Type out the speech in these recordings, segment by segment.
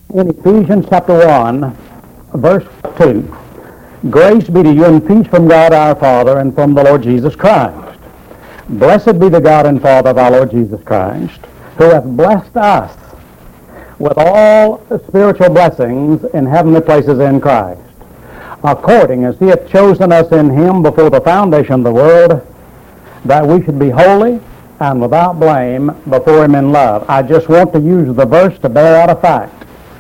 In Ephesians chapter 1, verse 2, grace be to you and peace from God our Father and from the Lord Jesus Christ. Blessed be the God and Father of our Lord Jesus Christ, who hath blessed us with all spiritual blessings in heavenly places in Christ, according as he hath chosen us in him before the foundation of the world, that we should be holy and without blame before him in love. I just want to use the verse to bear out a fact,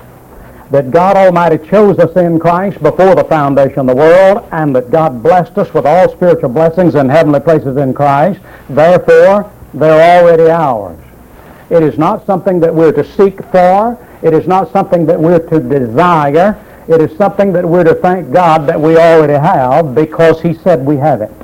that God Almighty chose us in Christ before the foundation of the world, and that God blessed us with all spiritual blessings in heavenly places in Christ. Therefore, they're already ours. It is not something that we're to seek for. It is not something that we're to desire. It is something that we're to thank God that we already have, because he said we have it.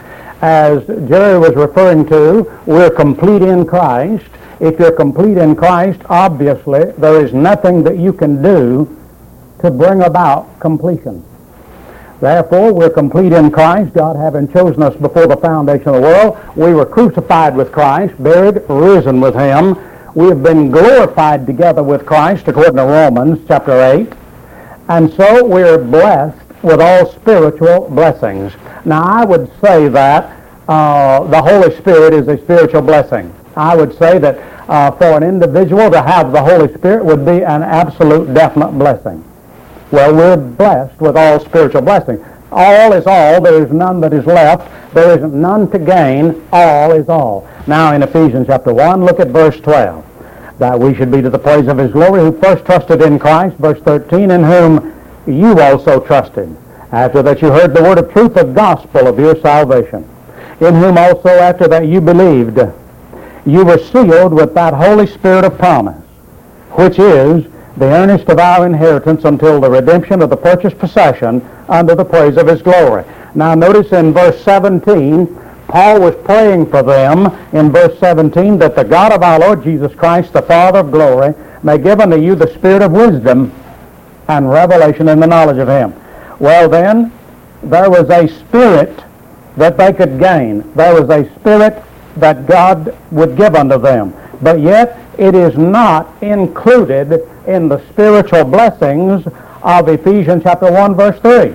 As Jerry was referring to, we're complete in Christ. If you're complete in Christ, obviously there is nothing that you can do to bring about completion. Therefore, we're complete in Christ, God having chosen us before the foundation of the world. We were crucified with Christ, buried, risen with him. We have been glorified together with Christ, according to Romans chapter 8. And so we're blessed with all spiritual blessings. Now, I would say that the Holy Spirit is a spiritual blessing. I would say that for an individual to have the Holy Spirit would be an absolute definite blessing. Well, we're blessed with all spiritual blessings. All is all. There is none that is left. There is none to gain. All is all. Now, in Ephesians chapter 1, look at verse 12. That we should be to the praise of his glory, who first trusted in Christ. Verse 13, in whom you also trusted, after that you heard the word of truth, the gospel of your salvation, in whom also after that you believed, you were sealed with that Holy Spirit of promise, which is the earnest of our inheritance until the redemption of the purchased possession unto the praise of his glory. Now notice in verse 17, Paul was praying for them in verse 17 that the God of our Lord Jesus Christ, the Father of glory, may give unto you the spirit of wisdom and revelation in the knowledge of him. Well then, there was a spirit that they could gain. There was a spirit that God would give unto them. But yet, it is not included in the spiritual blessings of Ephesians chapter 1, verse 3.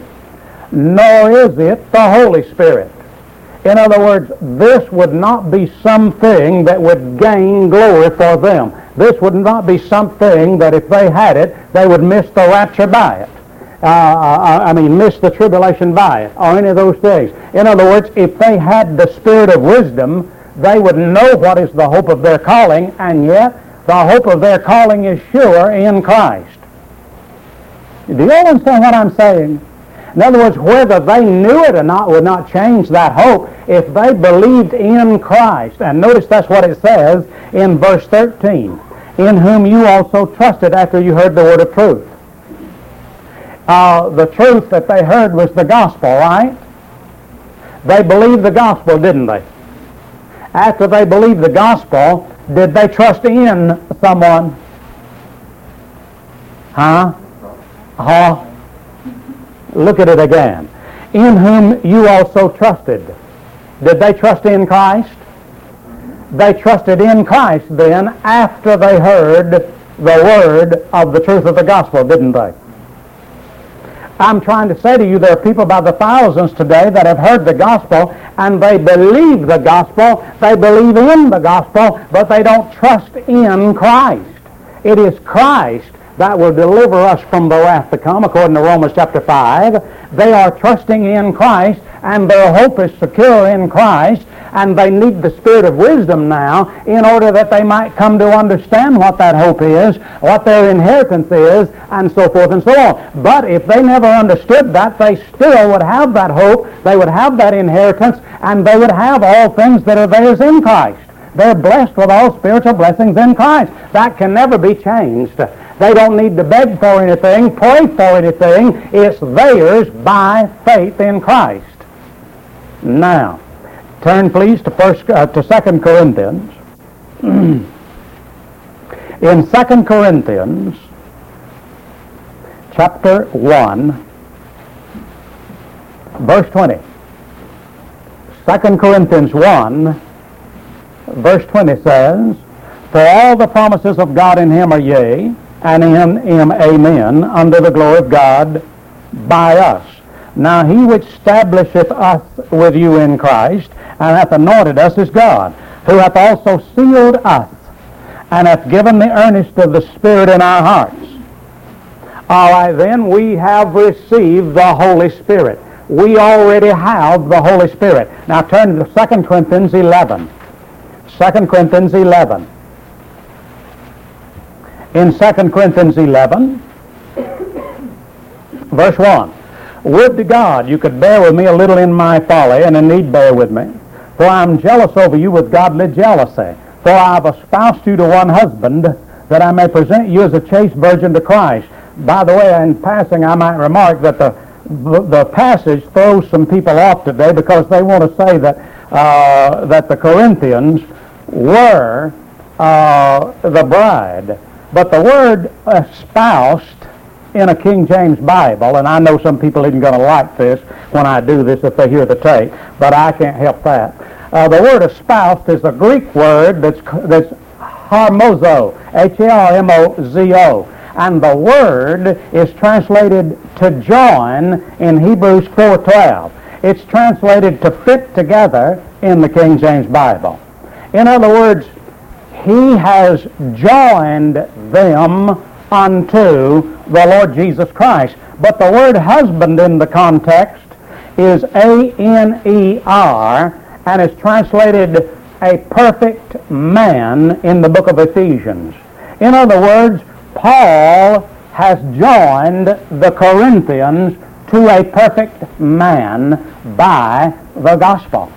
Nor is it the Holy Spirit. In other words, this would not be something that would gain glory for them. This would not be something that if they had it, they would miss the rapture by it. Miss the tribulation by it, or any of those things. In other words, if they had the spirit of wisdom, they would know what is the hope of their calling, and yet the hope of their calling is sure in Christ. Do you understand what I'm saying? In other words, whether they knew it or not would not change that hope if they believed in Christ. And notice that's what it says in verse 13, in whom you also trusted after you heard the word of truth. The truth that they heard was the gospel, right? They believed the gospel, didn't they? After they believed the gospel, did they trust in someone? Look at it again. In whom you also trusted. Did they trust in Christ? They trusted in Christ then after they heard the word of the truth of the gospel, didn't they? I'm trying to say to you, there are people by the thousands today that have heard the gospel and they believe the gospel, they believe in the gospel, but they don't trust in Christ. It is Christ that will deliver us from the wrath to come, according to Romans chapter 5. They are trusting in Christ, and their hope is secure in Christ, and they need the spirit of wisdom now in order that they might come to understand what that hope is, what their inheritance is, and so forth and so on. But if they never understood that, they still would have that hope, they would have that inheritance, and they would have all things that are theirs in Christ. They're blessed with all spiritual blessings in Christ. That can never be changed. They don't need to beg for anything, pray for anything. It's theirs by faith in Christ. Now, turn please to 2 Corinthians. In 2 Corinthians chapter 1, verse 20. 2 Corinthians 1, verse 20 says, For all the promises of God in him are yea, and in him amen, unto the glory of God by us. Now he which establisheth us with you in Christ, and hath anointed us, is God, who hath also sealed us, and hath given the earnest of the Spirit in our hearts. All right, then, we have received the Holy Spirit. We already have the Holy Spirit. Now turn to 2 Corinthians 11. 2 Corinthians 11. In 2 Corinthians 11, verse 1. Would to God you could bear with me a little in my folly, and indeed bear with me. For I am jealous over you with godly jealousy. For I have espoused you to one husband, that I may present you as a chaste virgin to Christ. By the way, in passing, I might remark that the passage throws some people off today because they want to say that that the Corinthians were the bride. But the word espoused in a King James Bible, and I know some people isn't going to like this when I do this if they hear the tape, but I can't help that. The word espoused is a Greek word that's harmozo, H-A-R-M-O-Z-O. And the word is translated to join in Hebrews 4:12. It's translated to fit together in the King James Bible. In other words, he has joined them unto the Lord Jesus Christ. But the word husband in the context is A-N-E-R, and is translated a perfect man in the book of Ephesians. In other words, Paul has joined the Corinthians to a perfect man by the gospel.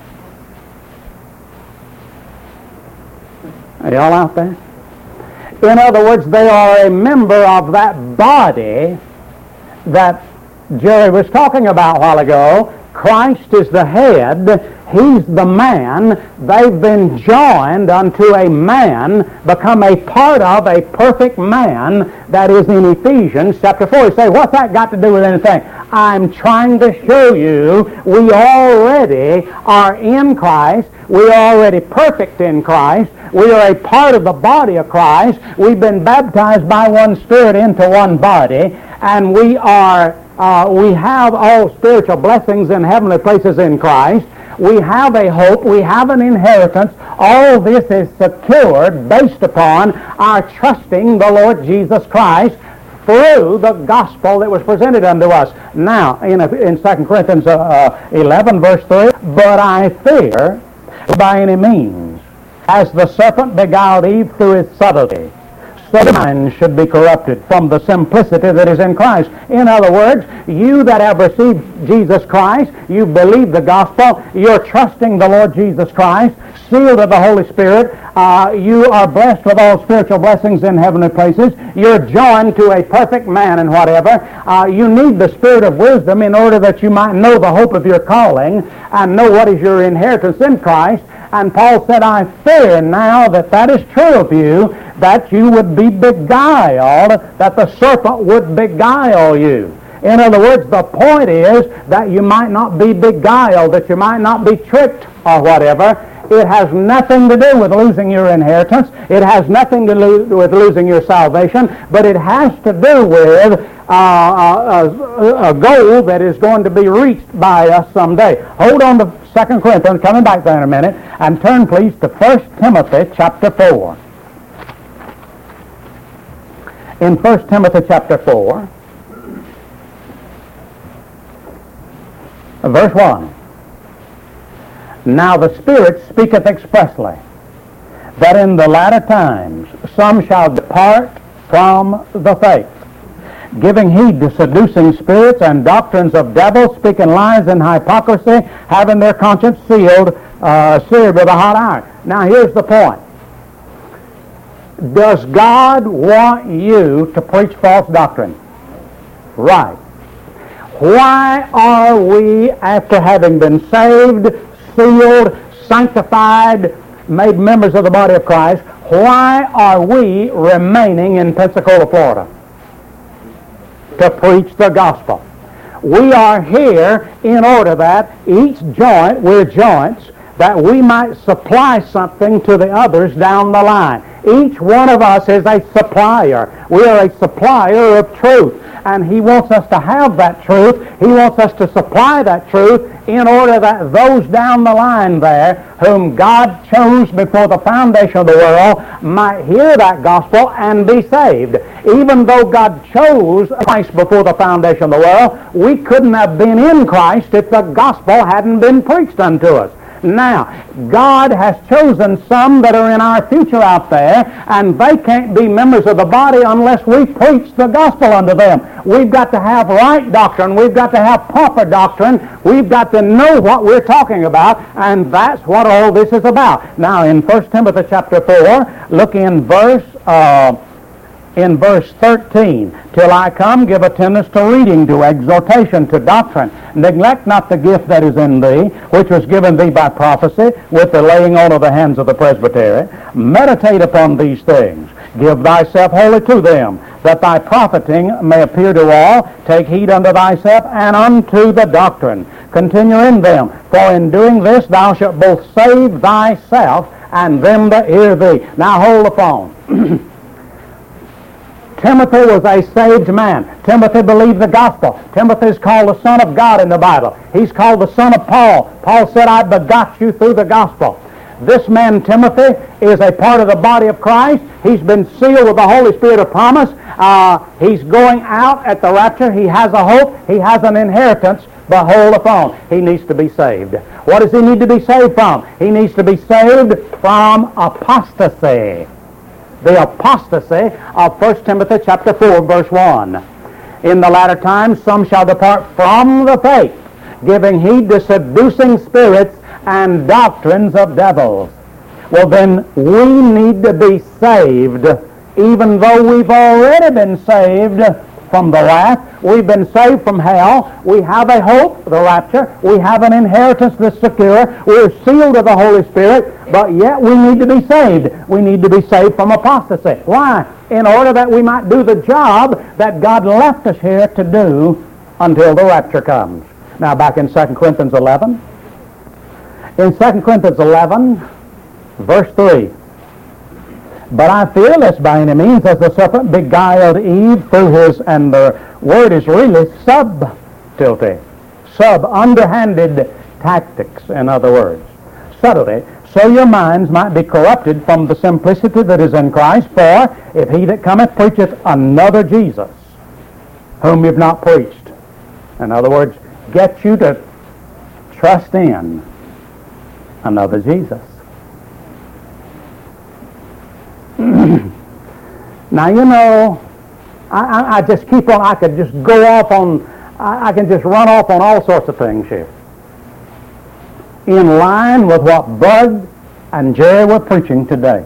Are y'all out there? In other words, they are a member of that body that Jerry was talking about a while ago. Christ is the head. He's the man. They've been joined unto a man, become a part of a perfect man that is in Ephesians chapter 4. You say, what's that got to do with anything? I'm trying to show you we already are in Christ. We are already perfect in Christ. We are a part of the body of Christ. We've been baptized by one Spirit into one body, and we have all spiritual blessings in heavenly places in Christ. We have a hope. We have an inheritance. All this is secured based upon our trusting the Lord Jesus Christ through the gospel that was presented unto us. Now, in 2 Corinthians 11, verse 3, but I fear by any means, as the serpent beguiled Eve through his subtlety, so the mind should be corrupted from the simplicity that is in Christ. In other words, you that have received Jesus Christ, you believe the gospel, you're trusting the Lord Jesus Christ, sealed of the Holy Spirit, you are blessed with all spiritual blessings in heavenly places, you're joined to a perfect man and whatever. You need the spirit of wisdom in order that you might know the hope of your calling and know what is your inheritance in Christ. And Paul said, I fear now that is true of you, that you would be beguiled, that the serpent would beguile you. In other words, the point is that you might not be beguiled, that you might not be tricked or whatever. It has nothing to do with losing your inheritance. It has nothing to do with losing your salvation, but it has to do with a goal that is going to be reached by us someday. Hold on to 2 Corinthians, coming back there in a minute, and turn please to 1 Timothy chapter 4. In 1 Timothy chapter 4, verse 1. Now the Spirit speaketh expressly, that in the latter times some shall depart from the faith, giving heed to seducing spirits and doctrines of devils, speaking lies and hypocrisy, having their conscience seared with a hot iron. Now here's the point. Does God want you to preach false doctrine? Right. Why are we, after having been saved, sealed, sanctified, made members of the body of Christ, why are we remaining in Pensacola, Florida? To preach the gospel. We are here in order that each joint, we're joints, that we might supply something to the others down the line. Each one of us is a supplier. We are a supplier of truth. And He wants us to have that truth. He wants us to supply that truth in order that those down the line there whom God chose before the foundation of the world might hear that gospel and be saved. Even though God chose Christ before the foundation of the world, we couldn't have been in Christ if the gospel hadn't been preached unto us. Now, God has chosen some that are in our future out there, and they can't be members of the body unless we preach the gospel unto them. We've got to have right doctrine. We've got to have proper doctrine. We've got to know what we're talking about, and that's what all this is about. Now, in 1 Timothy chapter 4, look in verse 13, till I come, give attendance to reading, to exhortation, to doctrine. Neglect not the gift that is in thee, which was given thee by prophecy, with the laying on of the hands of the presbytery. Meditate upon these things. Give thyself wholly to them, that thy profiting may appear to all. Take heed unto thyself and unto the doctrine. Continue in them, for in doing this thou shalt both save thyself and them that hear thee. Now hold the phone. Timothy was a saved man. Timothy believed the gospel. Timothy is called the son of God in the Bible. He's called the son of Paul. Paul said, I begot you through the gospel. This man, Timothy, is a part of the body of Christ. He's been sealed with the Holy Spirit of promise. He's going out at the rapture. He has a hope. He has an inheritance. But hold the phone. He needs to be saved. What does he need to be saved from? He needs to be saved from apostasy. The apostasy of 1 Timothy chapter 4, verse 1. In the latter times some shall depart from the faith, giving heed to seducing spirits and doctrines of devils. Well, then we need to be saved, even though we've already been saved from the wrath. We've been saved from hell. We have a hope, the rapture. We have an inheritance that's secure. We're sealed with the Holy Spirit, but yet we need to be saved. We need to be saved from apostasy. Why? In order that we might do the job that God left us here to do until the rapture comes. Now back in 2 Corinthians 11. In 2 Corinthians 11, verse 3. But I fear lest by any means, as the serpent beguiled Eve through his, and the word is really subtlety, underhanded tactics, in other words, subtlety, so your minds might be corrupted from the simplicity that is in Christ. For if he that cometh preacheth another Jesus, whom you've not preached, in other words, get you to trust in another Jesus. Now, you know, I just keep on, I could just go off on, I can just run off on all sorts of things here. In line with what Bud and Jerry were preaching today.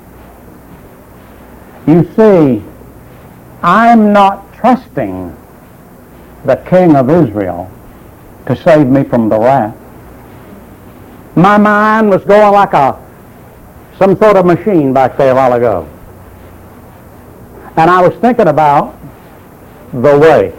You see, I'm not trusting the King of Israel to save me from the wrath. My mind was going like some sort of machine back there a while ago. And I was thinking about the way.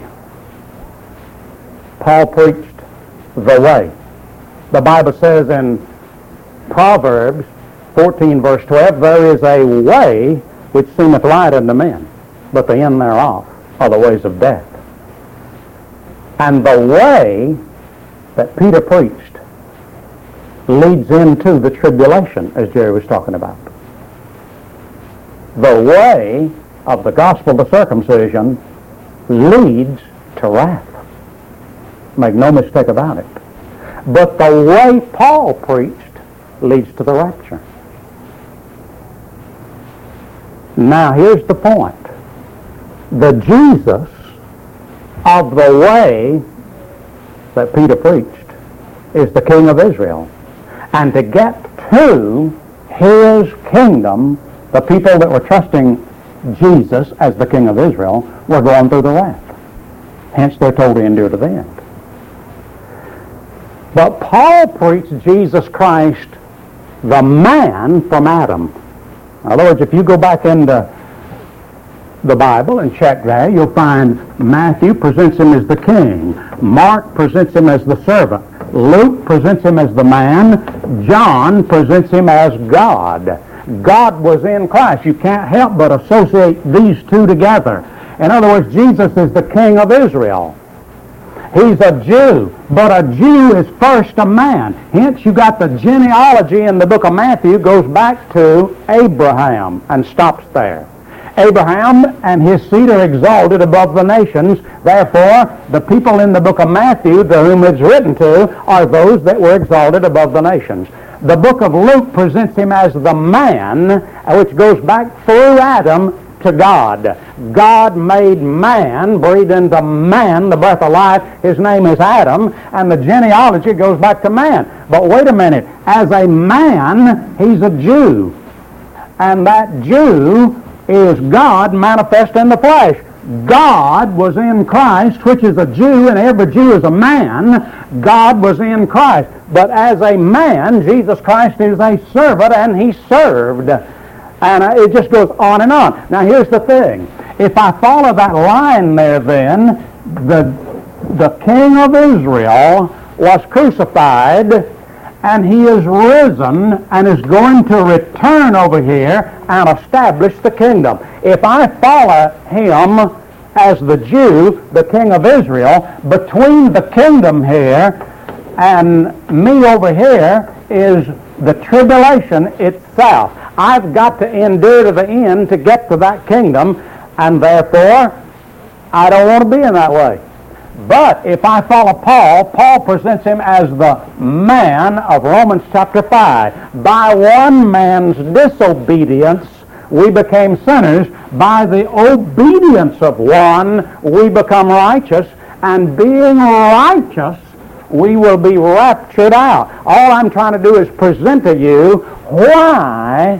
Paul preached the way. The Bible says in Proverbs 14, verse 12, there is a way which seemeth right unto men, but the end thereof are the ways of death. And the way that Peter preached leads into the tribulation, as Jerry was talking about. The way of the gospel of circumcision leads to wrath. Make no mistake about it. But the way Paul preached leads to the rapture. Now here's the point. The Jesus of the way that Peter preached is the King of Israel. And to get to his kingdom, the people that were trusting Jesus as the King of Israel were going through the wrath. Hence they're told to endure to the end. But Paul preached Jesus Christ, the man from Adam. In other words, if you go back into the Bible and check there, you'll find Matthew presents him as the king. Mark presents him as the servant. Luke presents him as the man. John presents him as God. God was in Christ. You can't help but associate these two together. In other words, Jesus is the King of Israel. He's a Jew, but a Jew is first a man. Hence, you got the genealogy in the book of Matthew goes back to Abraham and stops there. Abraham and his seed are exalted above the nations. Therefore, the people in the book of Matthew, to whom it's written to, are those that were exalted above the nations. The book of Luke presents him as the man, which goes back through Adam to God. God made man, breathed into man the breath of life. His name is Adam, and the genealogy goes back to man. But wait a minute. As a man, he's a Jew. And that Jew is God manifest in the flesh. God was in Christ, which is a Jew, and every Jew is a man. God was in Christ. But as a man, Jesus Christ is a servant, and he served. And it just goes on and on. Now here's the thing. If I follow that line there then, the King of Israel was crucified, and he is risen and is going to return over here and establish the kingdom. If I follow him as the Jew, the King of Israel, between the kingdom here and me over here is the tribulation itself. I've got to endure to the end to get to that kingdom, and therefore I don't want to be in that way. But if I follow Paul, Paul presents him as the man of Romans chapter 5. By one man's disobedience, we became sinners. By the obedience of one, we become righteous. And being righteous, we will be raptured out. All I'm trying to do is present to you why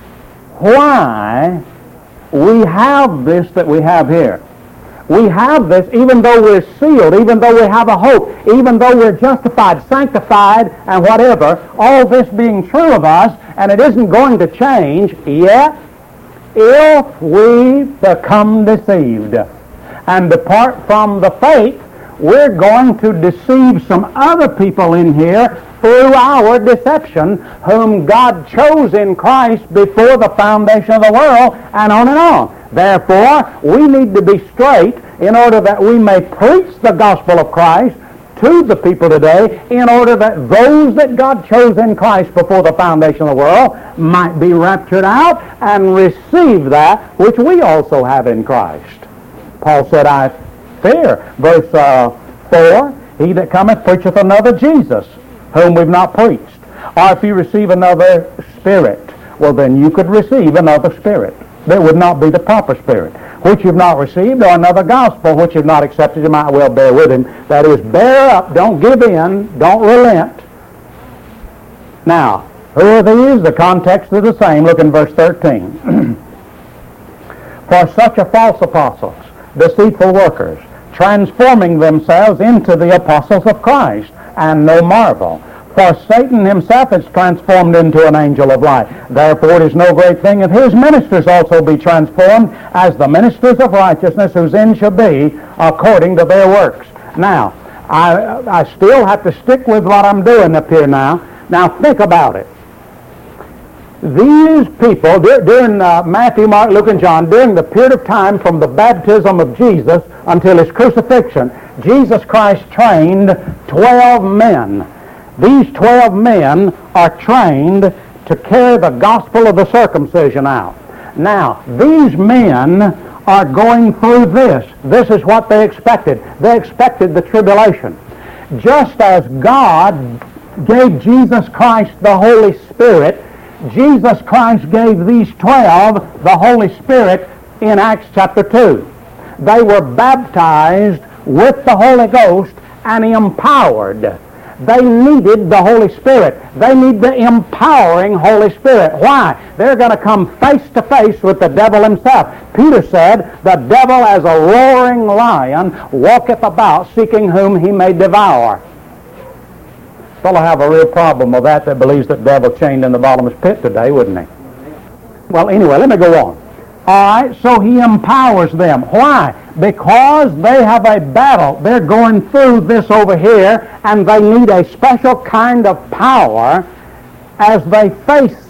we have this that we have here. We have this even though we're sealed, even though we have a hope, even though we're justified, sanctified, and whatever, all this being true of us, and it isn't going to change, yet if we become deceived and depart from the faith, we're going to deceive some other people in here through our deception, whom God chose in Christ before the foundation of the world, and on and on. Therefore, we need to be straight in order that we may preach the gospel of Christ to the people today, in order that those that God chose in Christ before the foundation of the world might be raptured out and receive that which we also have in Christ. Paul said, I fear, verse 4, he that cometh preacheth another Jesus, whom we've not preached. Or if you receive another spirit, well then you could receive another spirit. That would not be the proper spirit, which you've not received, or another gospel which you've not accepted. You might well bear with him. That is, bear up, don't give in, don't relent. Now, who are these? The context is the same. Look in verse 13. For such are false apostles, deceitful workers, transforming themselves into the apostles of Christ, and no marvel. For Satan himself is transformed into an angel of light. Therefore it is no great thing if his ministers also be transformed as the ministers of righteousness, whose end shall be according to their works. Now, I still have to stick with what I'm doing up here now. Now think about it. These people, during Matthew, Mark, Luke, and John, during the period of time from the baptism of Jesus until his crucifixion, Jesus Christ trained 12 men. These 12 men are trained to carry the gospel of the circumcision out. Now, these men are going through this. This is what they expected. They expected the tribulation. Just as God gave Jesus Christ the Holy Spirit, Jesus Christ gave these 12 the Holy Spirit in Acts chapter 2. They were baptized with the Holy Ghost and empowered. They needed the Holy Spirit. They need the empowering Holy Spirit. Why? They're going to come face to face with the devil himself. Peter said, the devil as a roaring lion walketh about, seeking whom he may devour. Fellow have a real problem with that believes that devil chained in the bottomless pit today, wouldn't he? Well, anyway, let me go on. All right, so he empowers them. Why? Because they have a battle. They're going through this over here, and they need a special kind of power as they face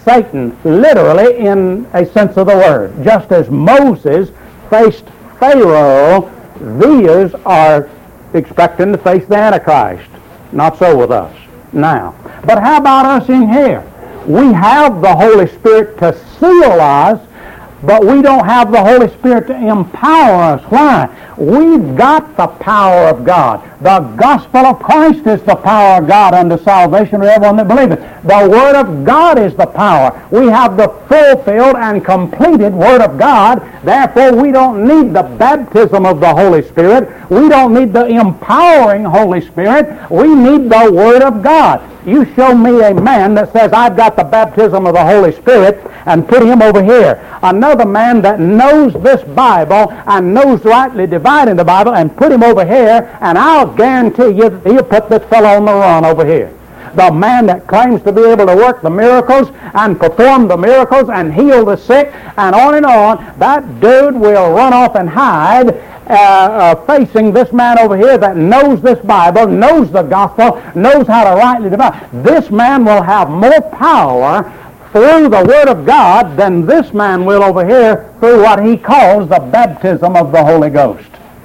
Satan, literally in a sense of the word. Just as Moses faced Pharaoh, these are expecting to face the Antichrist. Not so with us now. But how about us in here? We have the Holy Spirit to seal us, but we don't have the Holy Spirit to empower us. Why? We've got the power of God. The gospel of Christ is the power of God unto salvation to everyone that believeth. The Word of God is the power. We have the fulfilled and completed Word of God. Therefore, we don't need the baptism of the Holy Spirit. We don't need the empowering Holy Spirit. We need the Word of God. You show me a man that says, I've got the baptism of the Holy Spirit, and put him over here. Another man that knows this Bible and knows rightly dividing the Bible, and put him over here, and I'll guarantee you that he'll put this fellow on the run over here. The man that claims to be able to work the miracles and perform the miracles and heal the sick and on, that dude will run off and hide facing this man over here that knows this Bible, knows the gospel, knows how to rightly divide. This man will have more power through the Word of God than this man will over here through what he calls the baptism of the Holy Ghost.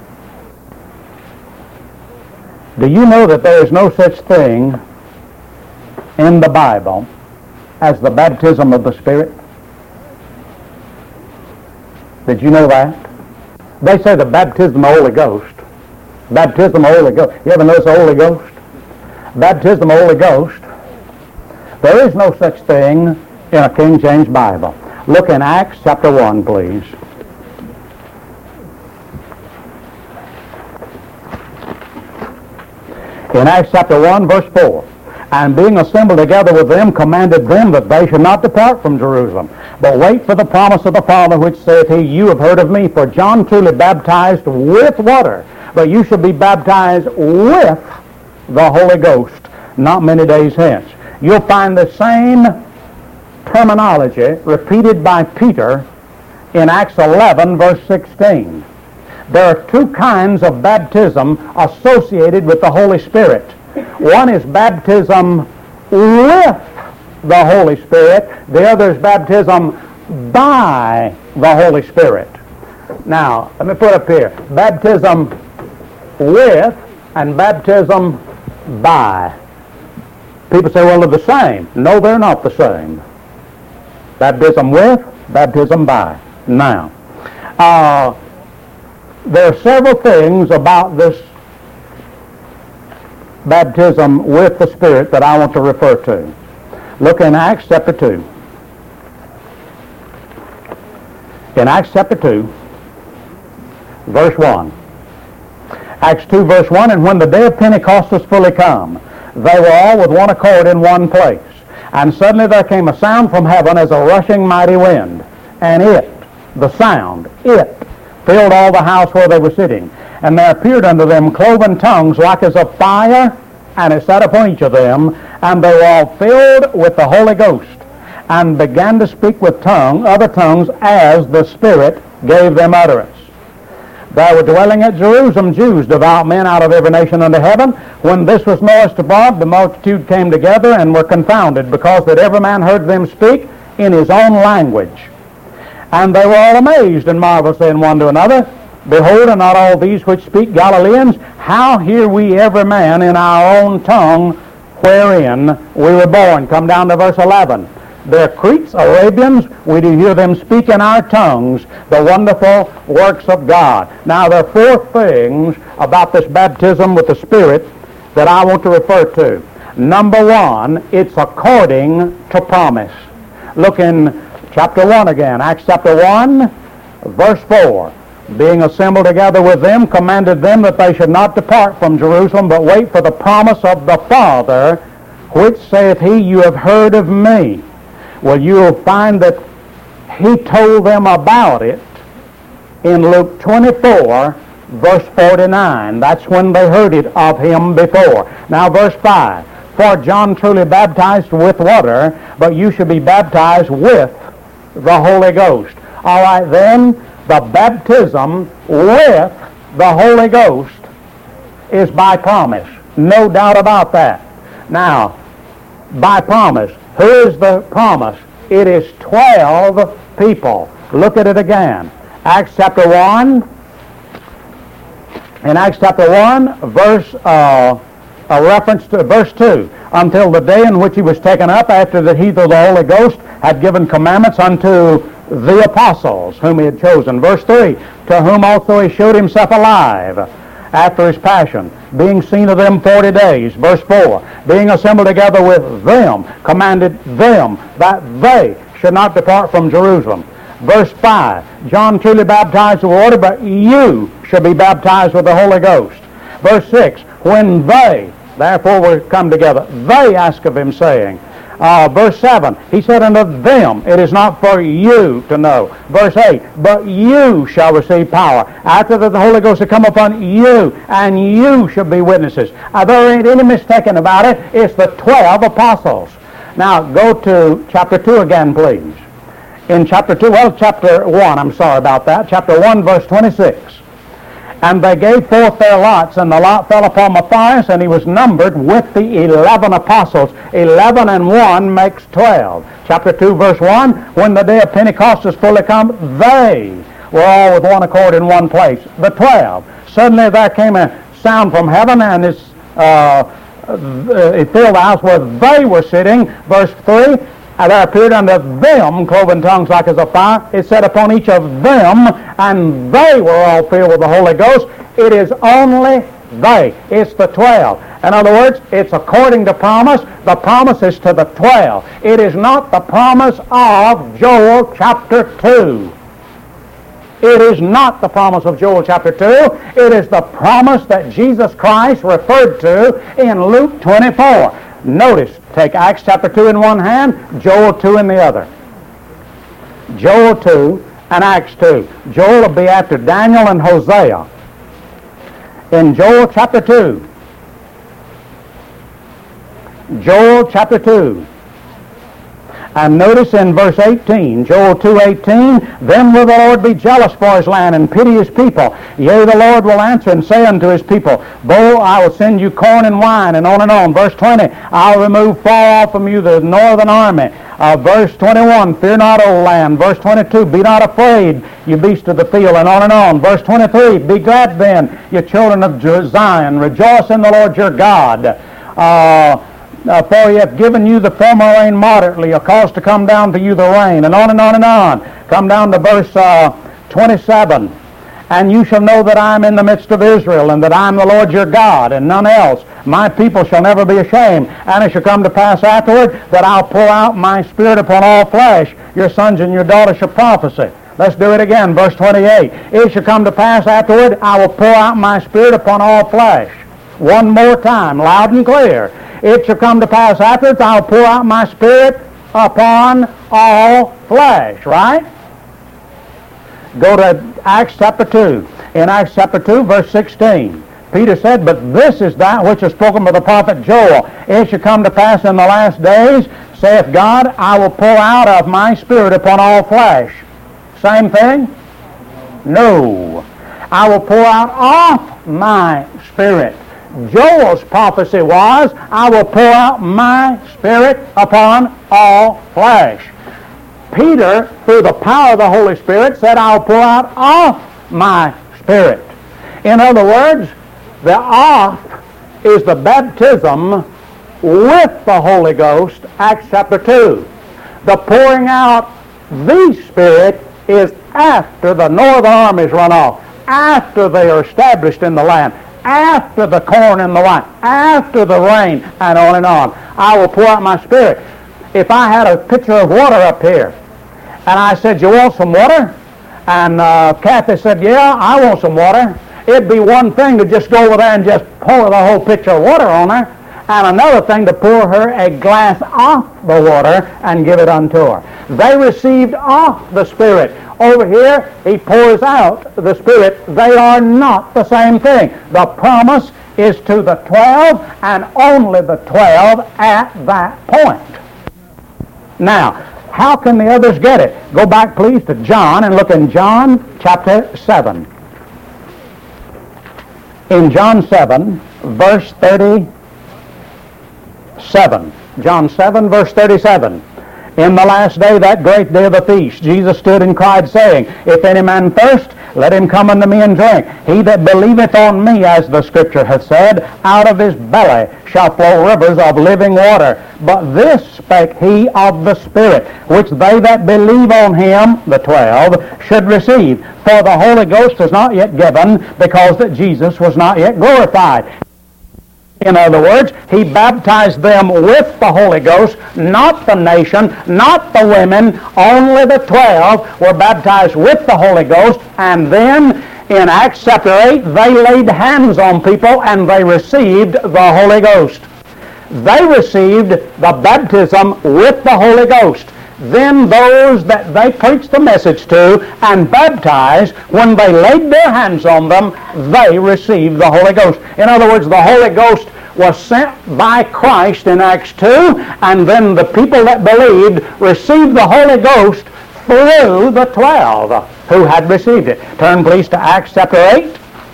Do you know that there is no such thing in the Bible as the baptism of the Spirit? Did you know that? They say the baptism of the Holy Ghost. Baptism of the Holy Ghost. You ever notice the Holy Ghost? Baptism of the Holy Ghost. There is no such thing in a King James Bible. Look in Acts chapter 1, please. In Acts chapter 1, verse 4. And being assembled together with them, commanded them that they should not depart from Jerusalem, but wait for the promise of the Father, which saith he, You have heard of me, for John truly baptized with water, but you shall be baptized with the Holy Ghost not many days hence. You'll find the same terminology repeated by Peter in Acts 11, verse 16. There are two kinds of baptism associated with the Holy Spirit. One is baptism with the Holy Spirit. The other is baptism by the Holy Spirit. Now, let me put up here. Baptism with and baptism by. People say, well, they're the same. No, they're not the same. Baptism with, baptism by. Now, there are several things about this baptism with the Spirit that I want to refer to. Look in Acts chapter 2. In Acts chapter 2, verse 1. Acts 2, verse 1, And when the day of Pentecost was fully come, they were all with one accord in one place. And suddenly there came a sound from heaven as a rushing mighty wind. And the sound, filled all the house where they were sitting. And there appeared unto them cloven tongues like as of fire, and it sat upon each of them. And they were all filled with the Holy Ghost, and began to speak with other tongues, as the Spirit gave them utterance. There were dwelling at Jerusalem Jews, devout men out of every nation under heaven. When this was noised abroad, the multitude came together and were confounded, because that every man heard them speak in his own language. And they were all amazed and marveled, saying one to another, Behold, are not all these which speak Galileans? How hear we every man in our own tongue wherein we were born? Come down to verse 11. They're Cretes, Arabians, we do hear them speak in our tongues the wonderful works of God. Now, there are four things about this baptism with the Spirit that I want to refer to. Number one, it's according to promise. Look in chapter 1 again, Acts chapter 1, verse 4. Being assembled together with them, commanded them that they should not depart from Jerusalem, but wait for the promise of the Father, which saith he, You have heard of me. Well, you'll find that he told them about it in Luke 24, verse 49. That's when they heard it of him before. Now, verse 5. For John truly baptized with water, but you shall be baptized with the Holy Ghost. All right, then, the baptism with the Holy Ghost is by promise. No doubt about that. Now, by promise. Who is the promise? It is 12 people. Look at it again. Acts chapter 1. In Acts chapter 1, a reference to verse 2. Until the day in which he was taken up, after that he, through the Holy Ghost, had given commandments unto the apostles whom he had chosen. Verse 3, to whom also he showed himself alive after his passion, being seen of them 40 days. Verse 4, being assembled together with them, commanded them that they should not depart from Jerusalem. Verse 5, John truly baptized with water, but you shall be baptized with the Holy Ghost. Verse 6, when they, therefore, were come together, they asked of him, saying, verse 7, he said unto them, it is not for you to know. Verse 8, but you shall receive power after that the Holy Ghost will come upon you, and you shall be witnesses. There ain't any mistaking about it. It's the 12 apostles. Now, go to chapter 2 again, please. In chapter 1, I'm sorry about that. Chapter 1, verse 26. And they gave forth their lots, and the lot fell upon Matthias, and he was numbered with the 11 apostles. 11 and 1 makes 12. Chapter 2, verse 1, when the day of Pentecost was fully come, they were all with one accord in one place. The 12. Suddenly there came a sound from heaven, and it filled the house where they were sitting. Verse 3, and there appeared unto them cloven tongues like as a fire. It sat upon each of them, and they were all filled with the Holy Ghost. It is only they. It's the 12. In other words, it's according to promise. The promise is to the 12. It is not the promise of Joel chapter 2. It is not the promise of Joel chapter 2. It is the promise that Jesus Christ referred to in Luke 24. Notice, take Acts chapter 2 in one hand, Joel 2 in the other. Joel 2 and Acts 2. Joel will be after Daniel and Hosea. In Joel chapter 2. Joel chapter 2. And notice in verse 18, Joel 2:18, then will the Lord be jealous for his land and pity his people. Yea, the Lord will answer and say unto his people, Behold, I will send you corn and wine, and on and on. Verse 20, I'll remove far off from you the northern army. Verse 21, fear not, O land. Verse 22, be not afraid, you beasts of the field, and on and on. Verse 23, be glad then, you children of Zion. Rejoice in the Lord your God. For he hath given you the former rain moderately, a cause to come down to you the rain, and on and on and on. Come down to verse 27. And you shall know that I am in the midst of Israel, and that I am the Lord your God, and none else. My people shall never be ashamed. And it shall come to pass afterward that I'll pour out my spirit upon all flesh. Your sons and your daughters shall prophesy. Let's do it again, verse 28. It shall come to pass afterward, I will pour out my spirit upon all flesh. One more time, loud and clear. It shall come to pass afterwards, I'll pour out my spirit upon all flesh, right? Go to Acts chapter 2. In Acts chapter 2, verse 16, Peter said, but this is that which is spoken by the prophet Joel. It shall come to pass in the last days, saith God, I will pour out of my spirit upon all flesh. Same thing? No. I will pour out of my spirit. Joel's prophecy was, I will pour out my spirit upon all flesh. Peter, through the power of the Holy Spirit, said, I'll pour out of my spirit. In other words, the off is the baptism with the Holy Ghost, Acts chapter 2. The pouring out the Spirit is after the northern armies run off, after they are established in the land, after the corn and the wine, after the rain, and on and on. I will pour out my spirit. If I had a pitcher of water up here, and I said, you want some water? And Kathy said, yeah, I want some water. It'd be one thing to just go over there and just pour the whole pitcher of water on her, and another thing to pour her a glass off the water and give it unto her. They received off the Spirit. Over here, he pours out the Spirit. They are not the same thing. The promise is to the 12, and only the 12 at that point. Now, how can the others get it? Go back, please, to John and look in John chapter 7. In John 7, verse 37. John 7, verse 37. In the last day, that great day of the feast, Jesus stood and cried, saying, If any man thirst, let him come unto me and drink. He that believeth on me, as the Scripture hath said, out of his belly shall flow rivers of living water. But this spake he of the Spirit, which they that believe on him, the 12, should receive. For the Holy Ghost is not yet given, because that Jesus was not yet glorified. In other words, he baptized them with the Holy Ghost, not the nation, not the women. Only the 12 were baptized with the Holy Ghost. And then in Acts chapter 8, they laid hands on people and they received the Holy Ghost. They received the baptism with the Holy Ghost. Then those that they preached the message to and baptized, when they laid their hands on them, they received the Holy Ghost. In other words, the Holy Ghost was sent by Christ in Acts 2, and then the people that believed received the Holy Ghost through the 12 who had received it. Turn please to Acts chapter 8.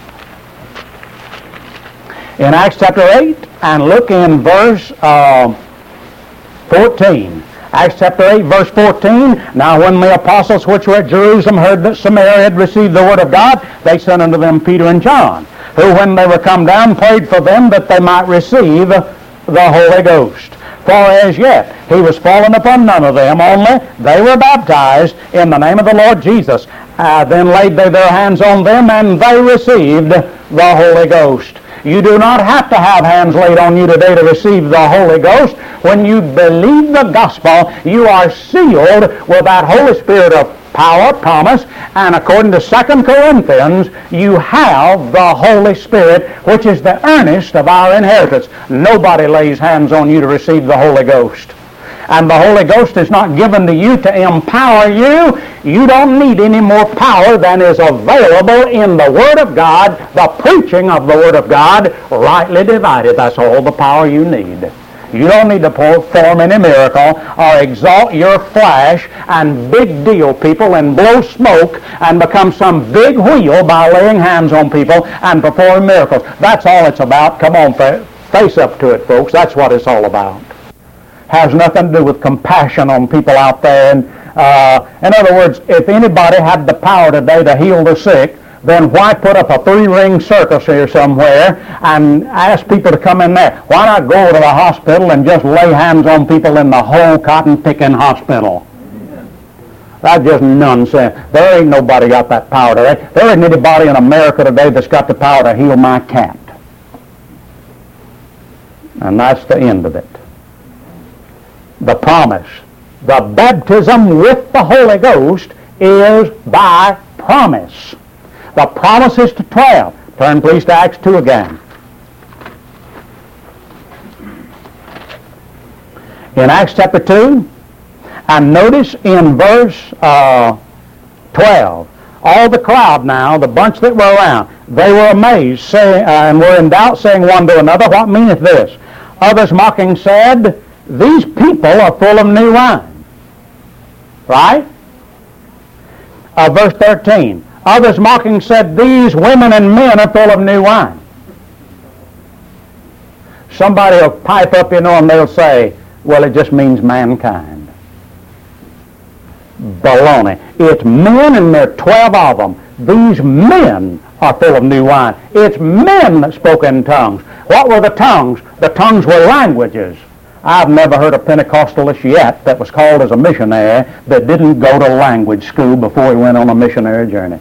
In Acts chapter 8, and look in verse 14. Acts chapter 8, verse 14, Now when the apostles which were at Jerusalem heard that Samaria had received the word of God, they sent unto them Peter and John, who when they were come down prayed for them that they might receive the Holy Ghost. For as yet he was fallen upon none of them, only they were baptized in the name of the Lord Jesus. Then laid they their hands on them, and they received the Holy Ghost. You do not have to have hands laid on you today to receive the Holy Ghost. When you believe the gospel, you are sealed with that Holy Spirit of power, promise, and according to 2 Corinthians, you have the Holy Spirit, which is the earnest of our inheritance. Nobody lays hands on you to receive the Holy Ghost. And the Holy Ghost is not given to you to empower you. You don't need any more power than is available in the Word of God, the preaching of the Word of God, rightly divided. That's all the power you need. You don't need to perform any miracle or exalt your flesh and big deal people and blow smoke and become some big wheel by laying hands on people and performing miracles. That's all it's about. Come on, face up to it, folks. That's what it's all about. Has nothing to do with compassion on people out there. And in other words, if anybody had the power today to heal the sick, then why put up a 3-ring circus here somewhere and ask people to come in there? Why not go to the hospital and just lay hands on people in the whole cotton-picking hospital? That's just nonsense. There ain't nobody got that power today. There ain't anybody in America today that's got the power to heal my cat. And that's the end of it. The promise, the baptism with the Holy Ghost is by promise. The promise is to 12. Turn please to Acts 2 again. In Acts chapter 2, and notice in verse 12, all the crowd now, the bunch that were around, they were amazed, saying, and were in doubt, saying one to another, What meaneth this? Others mocking said, These people are full of new wine. Right? Verse 13. Others mocking said, These women and men are full of new wine. Somebody will pipe up, and they'll say, Well, it just means mankind. Baloney. It's men, and there are 12 of them. These men are full of new wine. It's men that spoke in tongues. What were the tongues? The tongues were languages. I've never heard a Pentecostalist yet that was called as a missionary that didn't go to language school before he went on a missionary journey.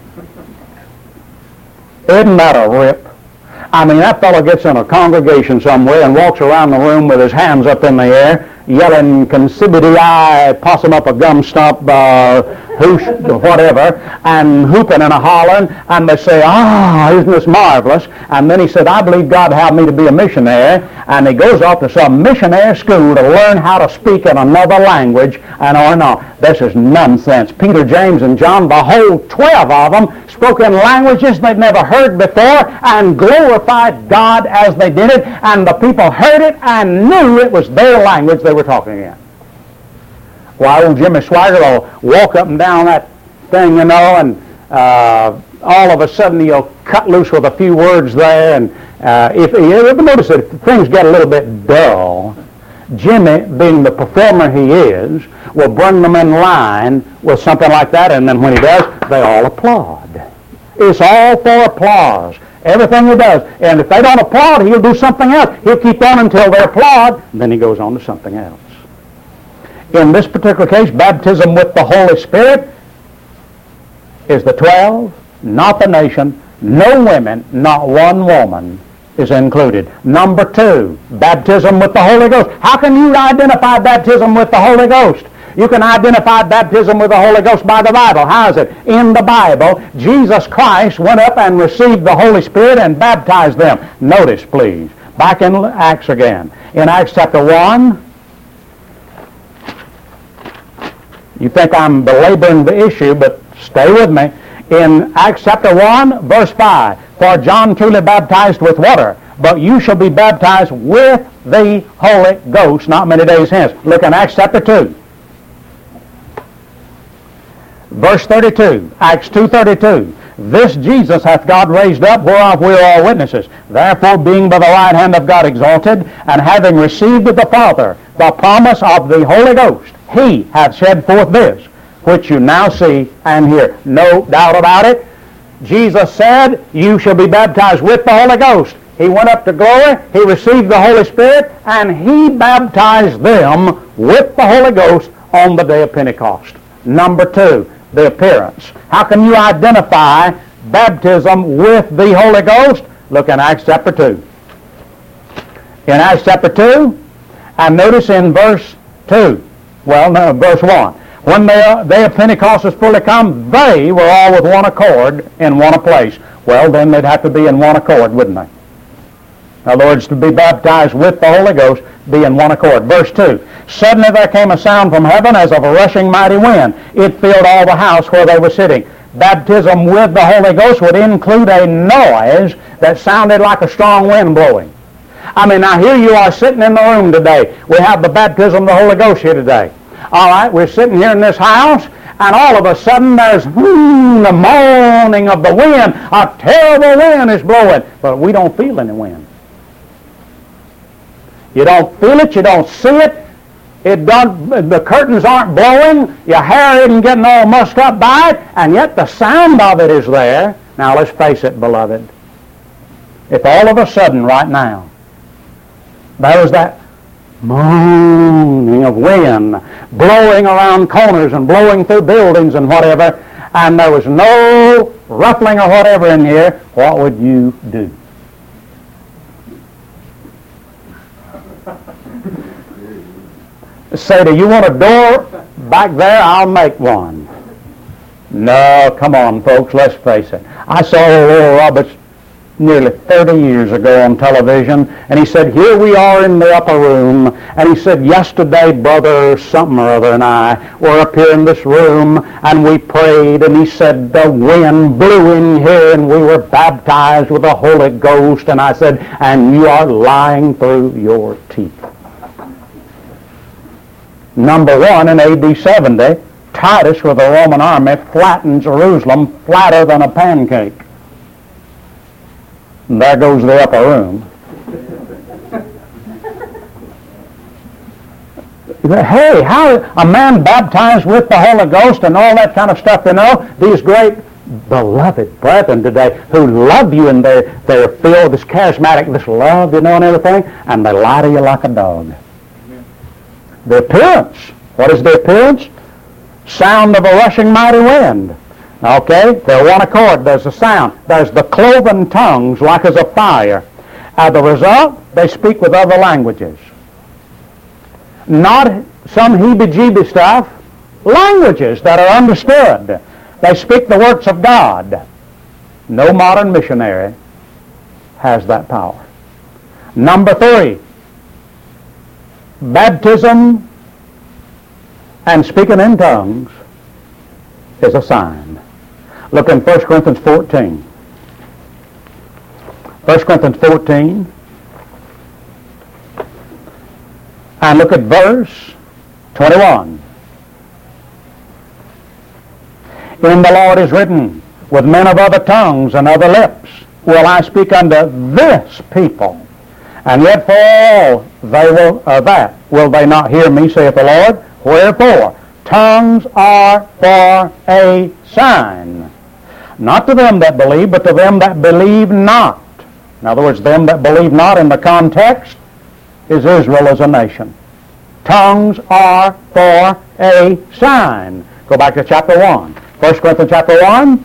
Isn't that a rip? I mean, that fellow gets in a congregation somewhere and walks around the room with his hands up in the air, yelling, Consibity I, possum up a gum stump, hoosh, whatever, and hooping and a-hollering, and they say, isn't this marvelous? And then he said, I believe God had me to be a missionary, and he goes off to some missionary school to learn how to speak in another language, and no, this is nonsense. Peter, James, and John, the whole 12 of them, spoke in languages they'd never heard before, and glorified God as they did it, and the people heard it and knew it was their language they were talking in. Why, old Jimmy Swaggart will walk up and down that thing, and all of a sudden he'll cut loose with a few words there, and if you ever notice that things get a little bit dull, Jimmy, being the performer he is, will bring them in line with something like that, and then when he does, they all applaud. It's all for applause. Everything he does. And if they don't applaud, he'll do something else. He'll keep on until they applaud, and then he goes on to something else. In this particular case, baptism with the Holy Spirit is the 12, not the nation, no women, not one woman is included. Number 2, baptism with the Holy Ghost. How can you identify baptism with the Holy Ghost? You can identify baptism with the Holy Ghost by the Bible. How is it? In the Bible, Jesus Christ went up and received the Holy Spirit and baptized them. Notice, please, back in Acts again. In Acts chapter 1, you think I'm belaboring the issue, but stay with me. In Acts chapter 1, verse 5, for John truly baptized with water, but you shall be baptized with the Holy Ghost not many days hence. Look in Acts chapter 2. Verse 32, Acts 2:32. This Jesus hath God raised up, whereof we are all witnesses. Therefore, being by the right hand of God exalted, and having received of the Father the promise of the Holy Ghost, he hath shed forth this, which you now see and hear. No doubt about it. Jesus said, you shall be baptized with the Holy Ghost. He went up to glory, he received the Holy Spirit, and he baptized them with the Holy Ghost on the day of Pentecost. Number 2, the appearance. How can you identify baptism with the Holy Ghost? Look in Acts chapter 2. In Acts chapter 2, and notice in verse 2, verse 1. When the day of Pentecost was fully come, they were all with one accord in one place. Well, then they'd have to be in one accord, wouldn't they? In other words, to be baptized with the Holy Ghost, be in one accord. Verse 2, suddenly there came a sound from heaven as of a rushing mighty wind. It filled all the house where they were sitting. Baptism with the Holy Ghost would include a noise that sounded like a strong wind blowing. I mean, now here you are sitting in the room today. We have the baptism of the Holy Ghost here today. All right, we're sitting here in this house, and all of a sudden there's the moaning of the wind. A terrible wind is blowing, but we don't feel any wind. You don't feel it, you don't see it. The curtains aren't blowing, your hair isn't getting all mussed up by it, and yet the sound of it is there. Now let's face it, beloved. If all of a sudden right now there was that moaning of wind blowing around corners and blowing through buildings and whatever, and there was no ruffling or whatever in here, what would you do? Say, do you want a door back there? I'll make one. No, come on, folks, let's face it. I saw Oral Roberts nearly 30 years ago on television, and he said, here we are in the upper room, and he said, yesterday brother something or other and I were up here in this room, and we prayed, and he said, the wind blew in here, and we were baptized with the Holy Ghost, and I said, and you are lying through your teeth. Number 1, in A.D. 70, Titus with the Roman army flattened Jerusalem flatter than a pancake. And there goes the upper room. Hey, how a man baptized with the Holy Ghost and all that kind of stuff, you know, these great beloved brethren today who love you and they're filled with this charismatic, this love, you know, and everything, and they lie to you like a dog. The appearance. What is the appearance? Sound of a rushing mighty wind. Okay? They're one accord. There's a sound. There's the cloven tongues like as a fire. As a result, they speak with other languages. Not some heebie-jeebie stuff. Languages that are understood. They speak the works of God. No modern missionary has that power. Number 3. Baptism and speaking in tongues is a sign. Look in 1 Corinthians 14. 1 Corinthians 14. And look at verse 21. In the Lord is written, with men of other tongues and other lips will I speak unto this people. And yet for all they will they not hear me, saith the Lord. Wherefore? Tongues are for a sign. Not to them that believe, but to them that believe not. In other words, them that believe not in the context is Israel as a nation. Tongues are for a sign. Go back to chapter 1. 1 Corinthians chapter 1.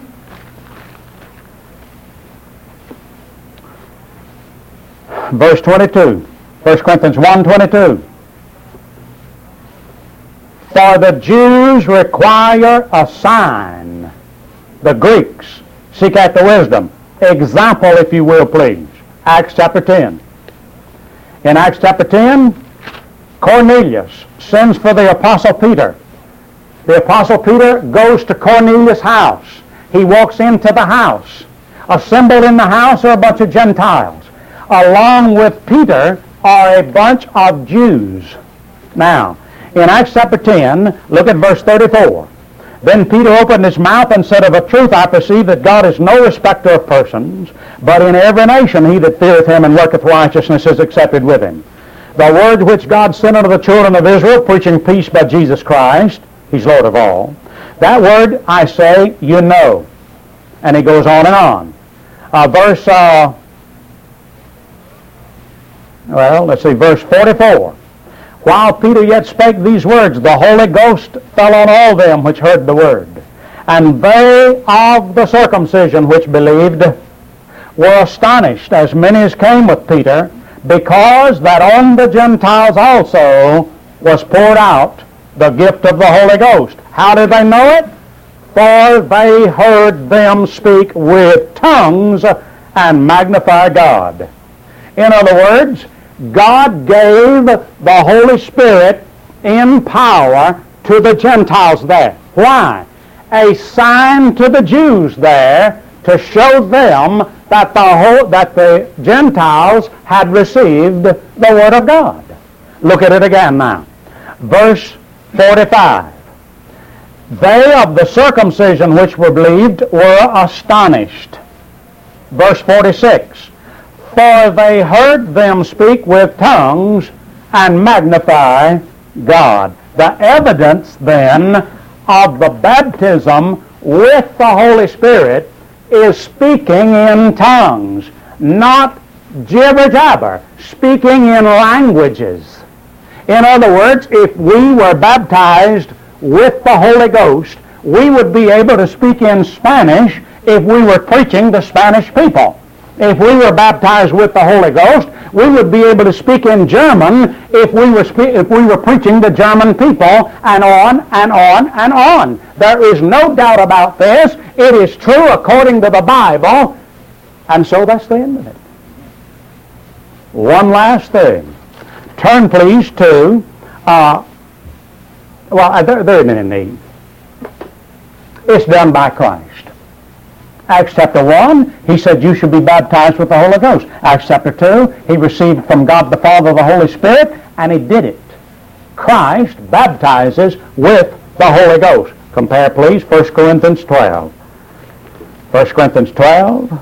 Verse 22. 1 Corinthians 1:22. For the Jews require a sign. The Greeks seek after wisdom. Example, if you will, please. Acts chapter 10. In Acts chapter 10, Cornelius sends for the Apostle Peter. The Apostle Peter goes to Cornelius' house. He walks into the house. Assembled in the house are a bunch of Gentiles. Along with Peter are a bunch of Jews. Now, in Acts chapter 10, look at verse 34. Then Peter opened his mouth and said, Of a truth I perceive that God is no respecter of persons, but in every nation he that feareth him and worketh righteousness is accepted with him. The word which God sent unto the children of Israel, preaching peace by Jesus Christ, he's Lord of all. That word, I say, you know. And he goes on and on. Verse 44. While Peter yet spake these words, the Holy Ghost fell on all them which heard the word. And they of the circumcision which believed were astonished, as many as came with Peter, because that on the Gentiles also was poured out the gift of the Holy Ghost. How did they know it? For they heard them speak with tongues and magnify God. In other words, God gave the Holy Spirit in power to the Gentiles there. Why? A sign to the Jews there to show them that the Gentiles had received the Word of God. Look at it again now. Verse 45. They of the circumcision which were believed were astonished. Verse 46. For they heard them speak with tongues and magnify God. The evidence then of the baptism with the Holy Spirit is speaking in tongues, not jibber-jabber, speaking in languages. In other words, if we were baptized with the Holy Ghost, we would be able to speak in Spanish if we were preaching to Spanish people. If we were baptized with the Holy Ghost, we would be able to speak in German if we were preaching to German people, and on and on and on. There is no doubt about this. It is true according to the Bible, and so that's the end of it. One last thing. Turn, please, to, there isn't any need. It's done by Christ. Acts chapter 1, he said you should be baptized with the Holy Ghost. Acts chapter 2, he received from God the Father the Holy Spirit, and he did it. Christ baptizes with the Holy Ghost. Compare, please, 1 Corinthians 12. 1 Corinthians 12.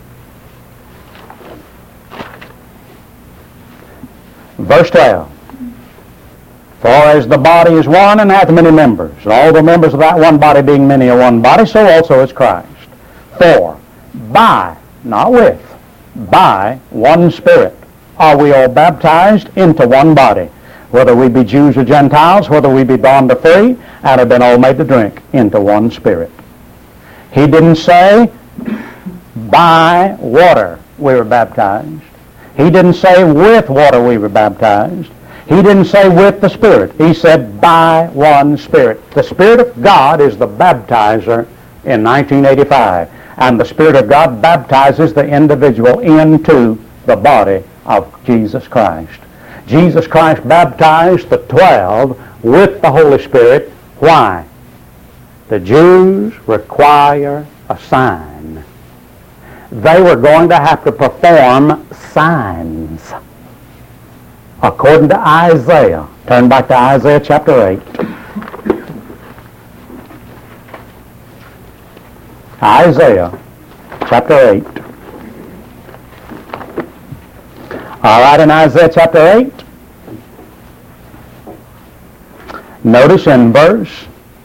Verse 12. For as the body is one and hath many members, and all the members of that one body being many are one body, so also is Christ. For by, not with, by one Spirit are we all baptized into one body, whether we be Jews or Gentiles, whether we be bond or free, and have been all made to drink into one Spirit. He didn't say by water we were baptized. He didn't say with water we were baptized. He didn't say with the Spirit. He said by one Spirit. The Spirit of God is the baptizer in 1985. And the Spirit of God baptizes the individual into the body of Jesus Christ. Jesus Christ baptized the 12 with the Holy Spirit. Why? The Jews require a sign. They were going to have to perform signs. According to Isaiah. Turn back to Isaiah chapter 8. Isaiah chapter 8. All right, in Isaiah chapter 8. Notice in verse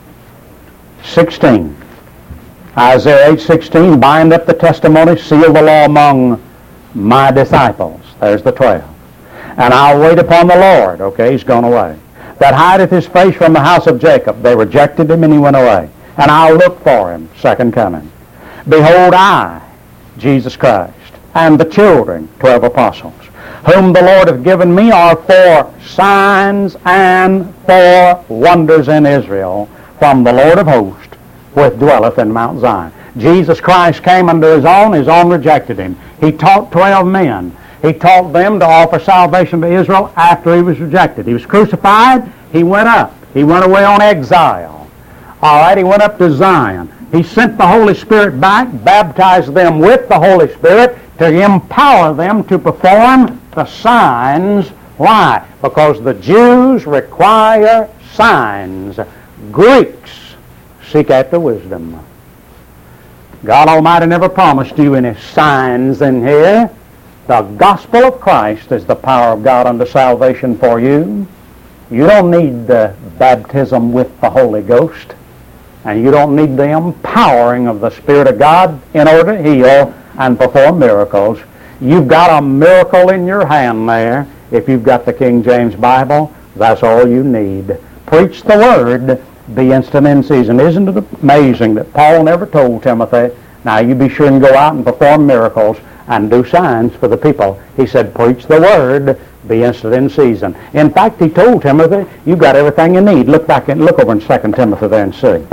16, Isaiah 8:16, bind up the testimony, seal the law among my disciples. There's the 12. And I'll wait upon the Lord. Okay, he's gone away. That hideth his face from the house of Jacob. They rejected him and he went away. And I'll look for him, second coming. Behold, I, Jesus Christ, and the children, 12 apostles, whom the Lord hath given me, are for signs and for wonders in Israel from the Lord of hosts, which dwelleth in Mount Zion. Jesus Christ came unto his own rejected him. He taught 12 men. He taught them to offer salvation to Israel after he was rejected. He was crucified. He went up. He went away on exile. All right, he went up to Zion. He sent the Holy Spirit back, baptized them with the Holy Spirit to empower them to perform the signs. Why? Because the Jews require signs. Greeks seek after wisdom. God Almighty never promised you any signs in here. The gospel of Christ is the power of God unto salvation for you. You don't need the baptism with the Holy Ghost, and you don't need the empowering of the Spirit of God in order to heal and perform miracles. You've got a miracle in your hand there. If you've got the King James Bible, that's all you need. Preach the Word, be instant in season. Isn't it amazing that Paul never told Timothy, now you be sure and go out and perform miracles and do signs for the people. He said, preach the Word, be instant in season. In fact, he told Timothy, you've got everything you need. Look over in 2 Timothy there and see.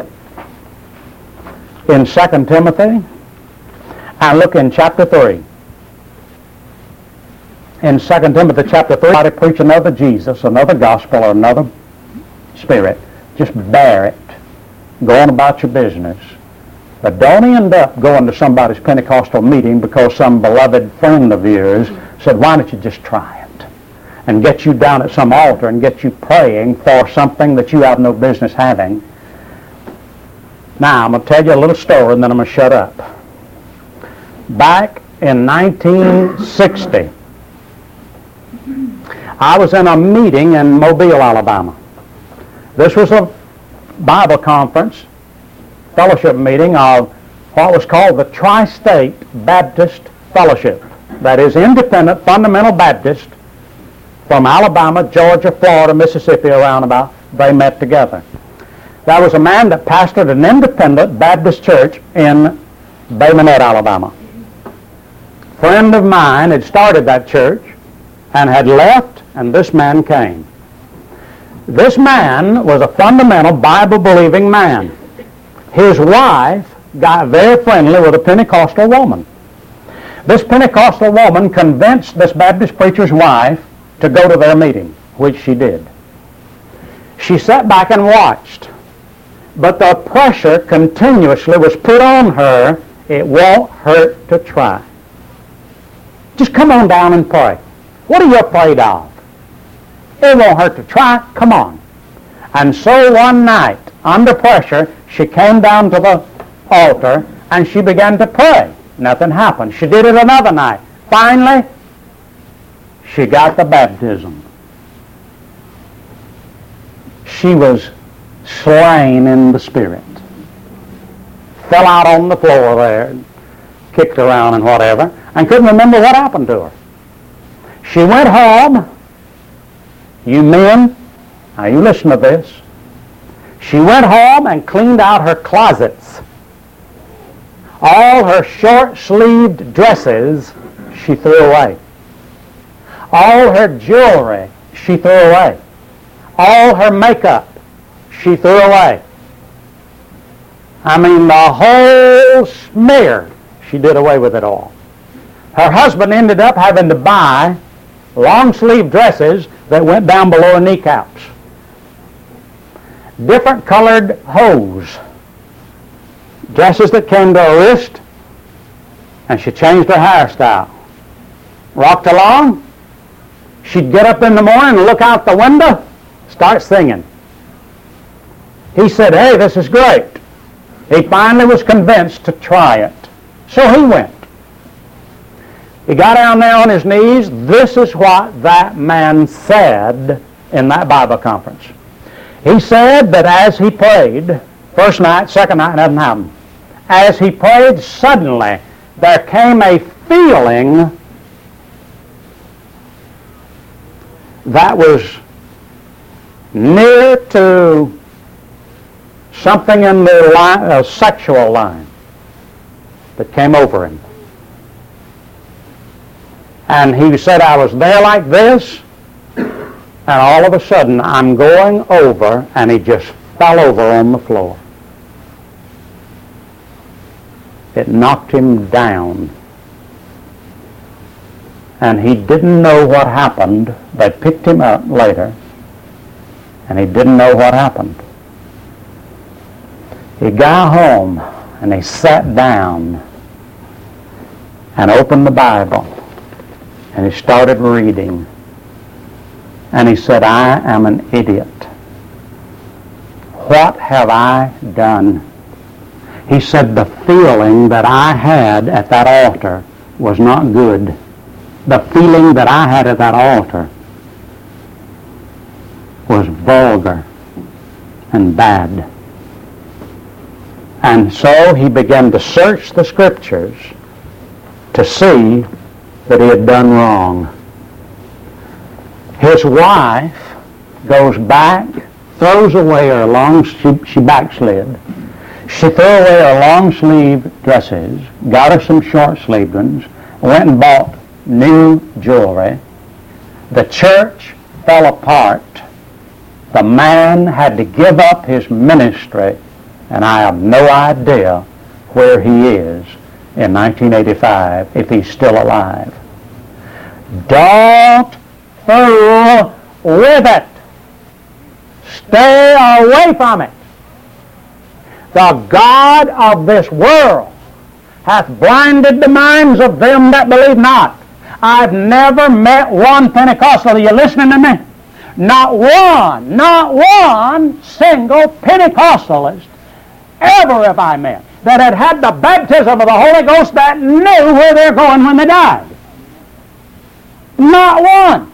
In 2 Timothy, and look in chapter 3. In 2 Timothy chapter 3, try to preach another Jesus, another gospel, or another spirit. Just bear it. Go on about your business. But don't end up going to somebody's Pentecostal meeting because some beloved friend of yours said, why don't you just try it? And get you down at some altar and get you praying for something that you have no business having. Now, I'm going to tell you a little story and then I'm going to shut up. Back in 1960, I was in a meeting in Mobile, Alabama. This was a Bible conference, fellowship meeting of what was called the Tri-State Baptist Fellowship. That is, independent, fundamental Baptist from Alabama, Georgia, Florida, Mississippi, around about. They met together. There was a man that pastored an independent Baptist church in Bay Minette, Alabama. A friend of mine had started that church and had left, and this man came. This man was a fundamental Bible-believing man. His wife got very friendly with a Pentecostal woman. This Pentecostal woman convinced this Baptist preacher's wife to go to their meeting, which she did. She sat back and watched, but the pressure continuously was put on her. It won't hurt to try. Just come on down and pray. What are you afraid of? It won't hurt to try. Come on. And so one night, under pressure, she came down to the altar and she began to pray. Nothing happened. She did it another night. Finally, she got the baptism. She was slain in the Spirit. Fell out on the floor there, kicked around and whatever, and couldn't remember what happened to her. She went home. You men, now you listen to this. She went home and cleaned out her closets. All her short-sleeved dresses she threw away. All her jewelry she threw away. All her makeup she threw away. I mean, the whole smear, she did away with it all. Her husband ended up having to buy long-sleeve dresses that went down below her kneecaps. Different colored hose. Dresses that came to her wrist, and she changed her hairstyle. Rocked along. She'd get up in the morning and look out the window, start singing. He said, hey, this is great. He finally was convinced to try it. So he went. He got down there on his knees. This is what that man said in that Bible conference. He said that as he prayed, first night, second night, nothing happened. As he prayed, suddenly there came a feeling that was near to something in the sexual line that came over him. And he said, I was there like this, and all of a sudden I'm going over, and he just fell over on the floor. It knocked him down. And he didn't know what happened. They picked him up later, and he didn't know what happened. He got home, and he sat down and opened the Bible, and he started reading. And he said, I am an idiot. What have I done? He said, the feeling that I had at that altar was not good. The feeling that I had at that altar was vulgar and bad. And so he began to search the Scriptures to see that he had done wrong. His wife goes back, throws away her she backslid. She threw away her long-sleeve dresses, got her some short-sleeved ones, went and bought new jewelry. The church fell apart. The man had to give up his ministry, and I have no idea where he is in 1985, if he's still alive. Don't fool with it. Stay away from it. The God of this world hath blinded the minds of them that believe not. I've never met one Pentecostal. Are you listening to me? Not one single Pentecostalist ever have I met that had had the baptism of the Holy Ghost that knew where they're going when they died. Not one.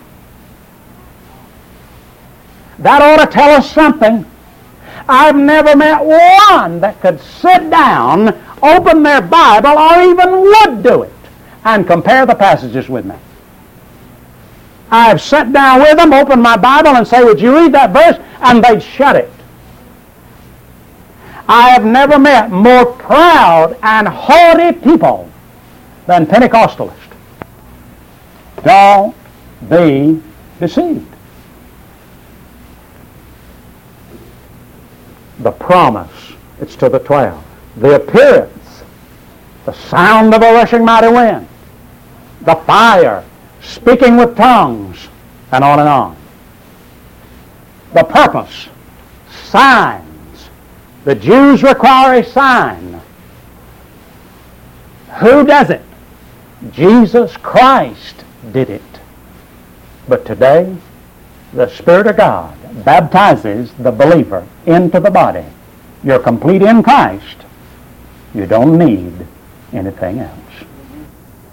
That ought to tell us something. I've never met one that could sit down, open their Bible, or even would do it, and compare the passages with me. I've sat down with them, opened my Bible, and say, would you read that verse? And they'd shut it. I have never met more proud and haughty people than Pentecostalists. Don't be deceived. The promise, it's to the 12. The appearance, the sound of a rushing mighty wind, the fire, speaking with tongues, and on and on. The purpose, signs. The Jews require a sign. Who does it? Jesus Christ did it. But today, the Spirit of God baptizes the believer into the body. You're complete in Christ. You don't need anything else.